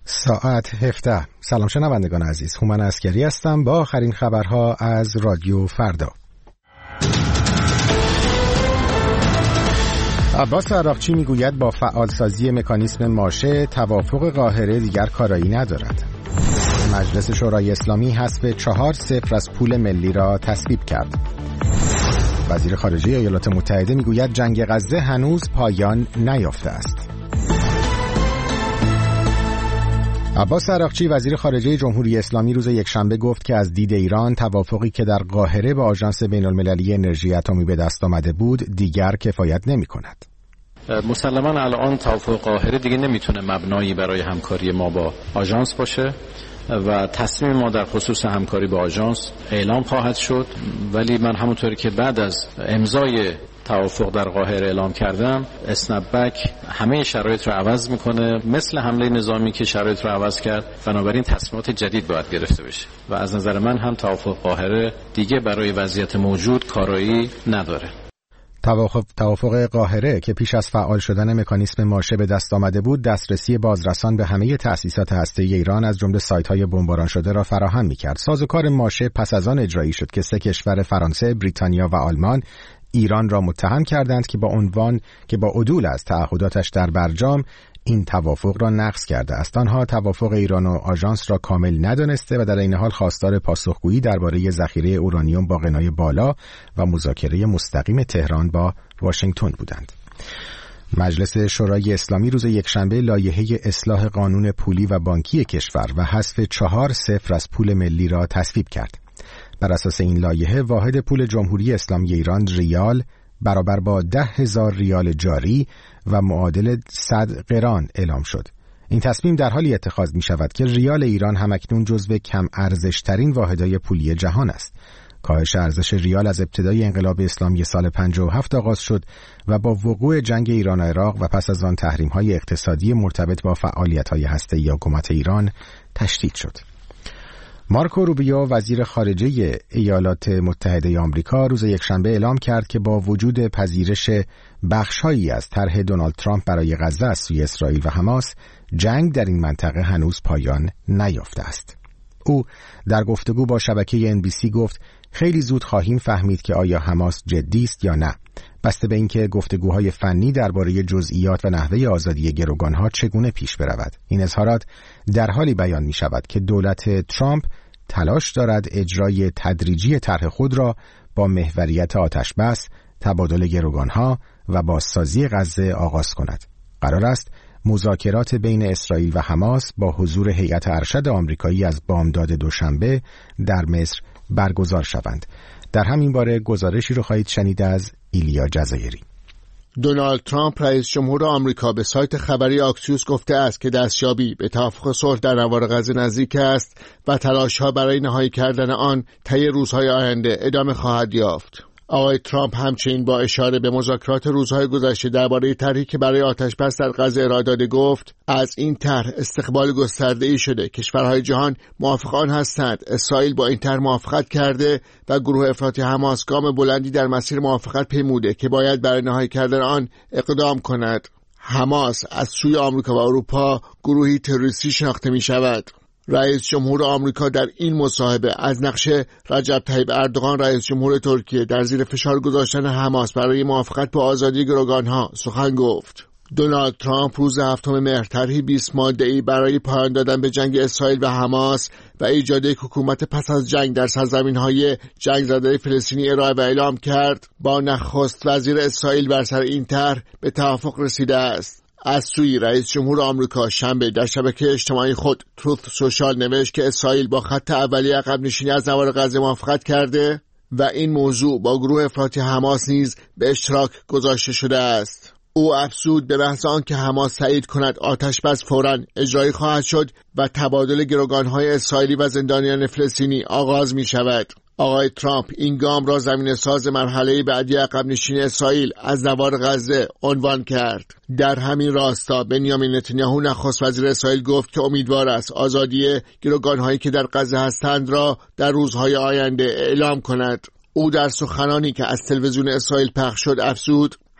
ساعت 17. سلام شنوندگان عزیز، هومن عسکری هستم با آخرین خبرها از رادیو فردا. عباس عراقچی میگوید با فعالسازی مکانیسم ماشه توافق قاهره دیگر کارایی ندارد. مجلس شورای اسلامی حذف 4-0 از پول ملی را تصویب کرد. وزیر خارجه ایالات متحده میگوید جنگ غزه هنوز پایان نیافته است. عباس عراقچی وزیر خارجه جمهوری اسلامی روز یکشنبه گفت که از دید ایران توافقی که در قاهره با آژانس بین‌المللی انرژی اتمی به دست آمده بود دیگر کفایت نمی‌کند. مسلماً الان توافق قاهره دیگه نمیتونه مبنایی برای همکاری ما با آژانس باشه و تصمیم ما در خصوص همکاری با آژانس اعلام خواهد شد، ولی من همونطوری که بعد از امضای توافق در قاهره اعلام کردم، اسنپ‌بک همه شرایط رو عوض میکنه، مثل حمله نظامی که شرایط رو عوض کرد. بنابراین تصمیمات جدید باید گرفته بشه و از نظر من هم توافق قاهره دیگه برای وضعیت موجود کارایی نداره. توافق قاهره که پیش از فعال شدن مکانیسم ماشه به دست آمده بود، دسترسی بازرسان به همه تأسیسات هسته‌ای ایران از جمله سایت‌های بمباران شده را فراهم می‌کرد. سازوکار ماشه پس از آن اجرایی شد که 3 کشور فرانسه، بریتانیا و آلمان ایران را متهم کردند که با عنوان که با عدول از تعهداتش در برجام این توافق را نقض کرده است. آنها توافق ایران و آژانس را کامل ندانسته و در این حال خواستار پاسخگویی درباره ذخیره اورانیوم با غنای بالا و مذاکره مستقیم تهران با واشنگتن بودند. مجلس شورای اسلامی روز یکشنبه لایحه اصلاح قانون پولی و بانکی کشور و حذف 4-0 از پول ملی را تصویب کرد. بر اساس این لایحه واحد پول جمهوری اسلامی ایران ریال برابر با 10,000 ریال جاری و معادل 100 قران اعلام شد. این تصمیم در حالی اتخاذ می شود که ریال ایران همکنون جزو کم ارزش ترین واحدهای پولی جهان است. کاهش ارزش ریال از ابتدای انقلاب اسلامی سال 57 آغاز شد و با وقوع جنگ ایران و عراق و پس از آن تحریم‌های اقتصادی مرتبط با فعالیت‌های هسته‌ای حکومت ایران تشدید شد. مارکو روبیو وزیر خارجه ایالات متحده آمریکا روز یکشنبه اعلام کرد که با وجود پذیرش بخش‌هایی از طرح دونالد ترامپ برای غزه از سوی اسرائیل و حماس، جنگ در این منطقه هنوز پایان نیافته است. او در گفتگو با شبکه NBC گفت خیلی زود خواهیم فهمید که آیا حماس جدی است یا نه، بسته به اینکه گفتگوهای فنی درباره جزئیات و نحوه آزادی گروگانها چگونه پیش برود. این اظهارات در حالی بیان می شود که دولت ترامپ تلاش دارد اجرای تدریجی طرح خود را با محوریت آتشبس، تبادل گروگانها و بازسازی غزه آغاز کند. قرار است مذاکرات بین اسرائیل و حماس با حضور هیئت ارشد آمریکایی از بامداد دوشنبه در مصر برگزار شوند. در همین باره گزارشی رو خواهید شنید از ایلیا جزایری. دونالد ترامپ رئیس جمهور آمریکا به سایت خبری آکسیوس گفته است که دستیابی به توافق صلح در نوار غزه نزدیک است و تلاش‌ها برای نهایی کردن آن طی روزهای آینده ادامه خواهد یافت. آقای ترامپ همچنین با اشاره به مذاکرات روزهای گذشته درباره طرحی که برای آتشبس در غزه ارائه داده گفت از این طرح استقبال گسترده‌ای شده. کشورهای جهان موافق آن هستند. اسرائیل با این طرح موافقت کرده و گروه افراطی حماس گام بلندی در مسیر موافقت پیموده که باید برای نهایی کردن آن اقدام کند. حماس از سوی آمریکا و اروپا گروهی تروریستی شناخته می شود. رئیس جمهور آمریکا در این مصاحبه از نقش رجب طیب اردوغان رئیس جمهور ترکیه در زیر فشار گذاشتن حماس برای موافقت با آزادی گروگانها سخن گفت. دونالد ترامپ روز 7 مهر طرحی 20 ماده‌ای برای پایان دادن به جنگ اسرائیل و حماس و ایجاد یک حکومت پس از جنگ در سرزمین‌های جنگ زده فلسطینی ارائه و اعلام کرد. با نخست وزیر اسرائیل بر سر این طرح به توافق رسیده است. از سوی رئیس جمهور آمریکا شنبه در شبکه اجتماعی خود تروث سوشال نوشت که اسرائیل با خط اولیه عقب نشینی از نوار غزه موافقت کرده و این موضوع با گروه افراطی حماس نیز به اشتراک گذاشته شده است. او افزود به محض آنکه حماس تایید کند آتشبس فوراً اجرایی خواهد شد و تبادل گروگانهای اسرائیلی و زندانیان فلسطینی آغاز می شود. آقای ترامپ این گام را زمینه‌ساز مرحله بعدی عقب نشینی اسرائیل از نوار غزه عنوان کرد. در همین راستا بنیامین نتانیاهو نخست وزیر اسرائیل گفت که امیدوار است آزادی گروگان‌هایی که در غزه هستند را در روزهای آینده اعلام کند. او در سخنانی که از تلویزیون اسرائیل پخش شد افزود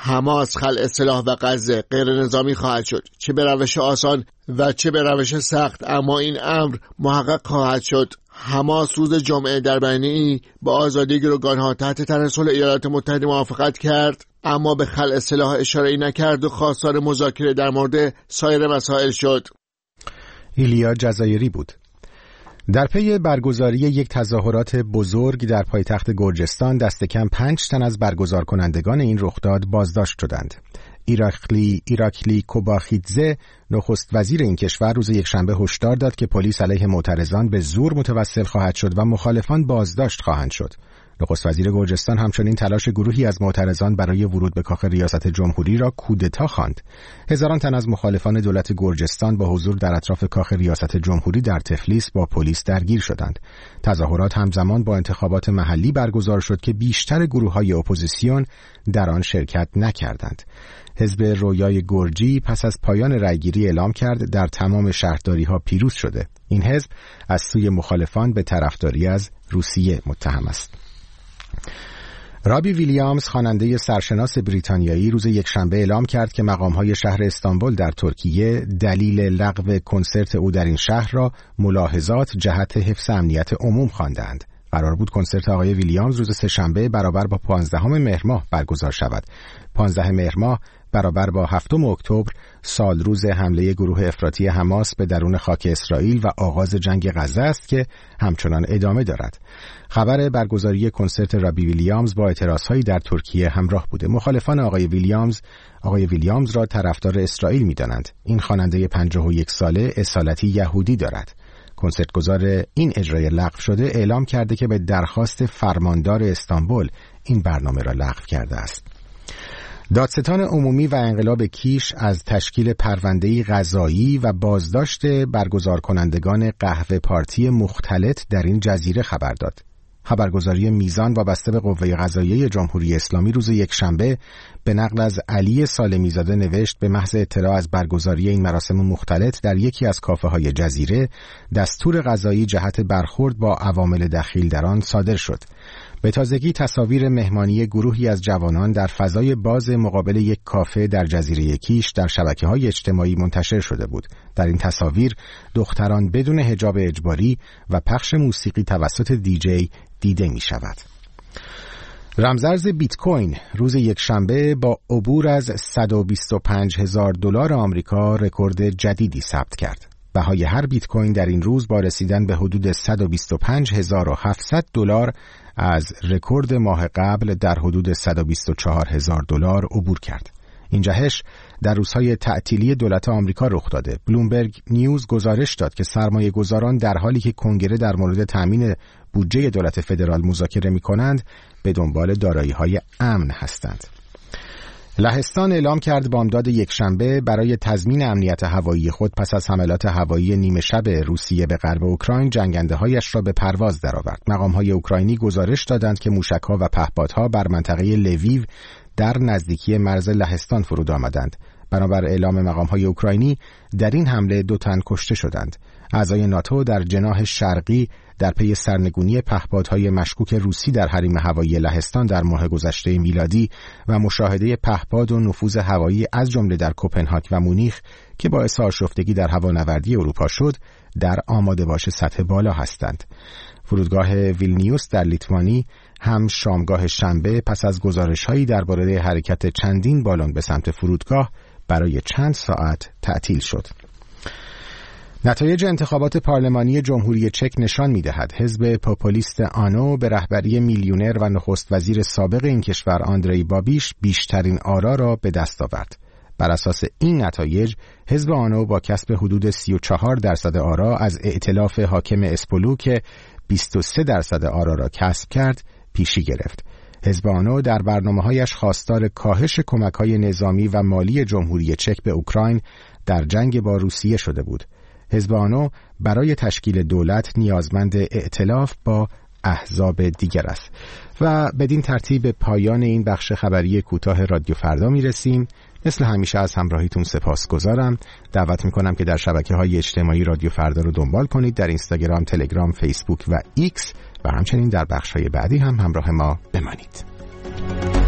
حماس خلع سلاح و غزه غیر نظامی خواهد شد، چه به روش آسان و چه به روش سخت، اما این امر محقق خواهد شد. حماس روز جمعه در بیانیه‌ای با آزادی گروگان‌ها تحت طرح صلح ایالات متحده موافقت کرد، اما به خلع سلاح اشاره‌ای نکرد و خواستار مذاکره در مورد سایر مسائل شد. ایلیا جزایری بود. در پی برگزاری یک تظاهرات بزرگ در پایتخت گرجستان دست کم 5 تن از برگزار کنندگان این رخداد بازداشت شدند. ایراکلی کوباخیدزه نخست وزیر این کشور روز یکشنبه هشدار داد که پلیس علیه معترضان به زور متوسل خواهد شد و مخالفان بازداشت خواهند شد. نخست وزیر گرجستان همچنین تلاش گروهی از معترضان برای ورود به کاخ ریاست جمهوری را کودتا خواند. هزاران تن از مخالفان دولت گرجستان با حضور در اطراف کاخ ریاست جمهوری در تفلیس با پلیس درگیر شدند. تظاهرات همزمان با انتخابات محلی برگزار شد که بیشتر گروه‌های اپوزیسیون در آن شرکت نکردند. حزب رویای گرجی پس از پایان رأیگیری اعلام کرد در تمام شهرداری‌ها پیروز شده. این حزب از سوی مخالفان به طرفداری از روسیه متهم است. رابی ویلیامز خواننده سرشناس بریتانیایی روز یکشنبه اعلام کرد که مقام‌های شهر استانبول در ترکیه دلیل لغو کنسرت او در این شهر را ملاحظات جهت حفظ امنیت عموم خواندند. قرار بود کنسرت آقای ویلیامز روز سه‌شنبه برابر با 15 مهر ماه برگزار شود. 15 مهر ماه برابر با 7 اکتبر سال روز حمله گروه افراطی حماس به درون خاک اسرائیل و آغاز جنگ غزه است که همچنان ادامه دارد. خبر برگزاری کنسرت رابی ویلیامز با اعتراضهایی در ترکیه همراه بوده. مخالفان آقای ویلیامز را طرفدار اسرائیل می‌دانند. این خواننده 51 ساله اصالتی یهودی دارد. کنسرتگزار این اجرای لغو شده اعلام کرده که به درخواست فرماندار استانبول این برنامه را لغو کرده است. دادستان عمومی و انقلاب کیش از تشکیل پرونده‌ای قضایی و بازداشت برگزار کنندگان قهوه پارتی مختلط در این جزیره خبر داد. خبرگزاری میزان وابسته به قوه قضاییه جمهوری اسلامی روز یکشنبه به نقل از علی سالمی زاده نوشت به محض اطلاع از برگزاری این مراسم مختلط در یکی از کافه‌های جزیره دستور قضایی جهت برخورد با عوامل دخیل در آن صادر شد. به تازگی تصاویر مهمانی گروهی از جوانان در فضای باز مقابل یک کافه در جزیره کیش در شبکه‌های اجتماعی منتشر شده بود. در این تصاویر دختران بدون حجاب اجباری و پخش موسیقی توسط دیجی دیده می شود. رمزارز بیت کوین روز یکشنبه با عبور از $125,000 آمریکا رکورد جدیدی ثبت کرد. بهای هر بیت کوین در این روز با رسیدن به حدود $125,700 از رکورد ماه قبل در حدود $124,000 عبور کرد. این جهش در روزهای تعطیلی دولت آمریکا رخ داده. بلومبرگ نیوز گزارش داد که سرمایه گذاران در حالی که کنگره در مورد تأمین بودجه دولت فدرال مذاکره می‌کنند به دنبال دارایی‌های امن هستند. لهستان اعلام کرد بامداد یکشنبه برای تضمین امنیت هوایی خود پس از حملات هوایی نیمه شب روسیه به غرب اوکراین جنگنده‌هایش را به پرواز درآورد. مقام‌های اوکراینی گزارش دادند که موشک‌ها و پهپادها بر منطقه لویو در نزدیکی مرز لهستان فرود آمدند. بنابر اعلام مقام‌های اوکراینی در این حمله 2 تن کشته شدند. اعضای ناتو در جناح شرقی در پی سرنگونی پهپادهای مشکوک روسی در حریم هوایی لهستان در ماه گذشته میلادی و مشاهده پهپاد و نفوذ هوایی از جمله در کوپنهاگ و مونیخ که باعث آشفتگی در هوانوردی اروپا شد در آماده باش سطح بالا هستند. فرودگاه ویلنیوس در لیتوانی هم شامگاه شنبه پس از گزارش‌هایی درباره حرکت چندین بالون به سمت فرودگاه برای چند ساعت تعطیل شد. نتایج انتخابات پارلمانی جمهوری چک نشان می‌دهد حزب پاپولیست آنو به رهبری میلیونر و نخست وزیر سابق این کشور آندری بابیش بیشترین آرا را به دست آورد. بر اساس این نتایج حزب آنو با کسب حدود 34% آرا از ائتلاف حاکم اسپولو که 23% آرا را کسب کرد پیشی گرفت. حزب آنو در برنامه‌هایش خواستار کاهش کمک‌های نظامی و مالی جمهوری چک به اوکراین در جنگ با روسیه شده بود. حزب آنو برای تشکیل دولت نیازمند ائتلاف با احزاب دیگر است. و بدین ترتیب پایان این بخش خبری کوتاه رادیو فردا میرسیم. مثل همیشه از همراهیتون سپاسگزارم. دعوت میکنم که در شبکه‌های اجتماعی رادیو فردا رو دنبال کنید، در اینستاگرام، تلگرام، فیسبوک و ایکس و همچنین در بخش‌های بعدی هم همراه ما بمانید.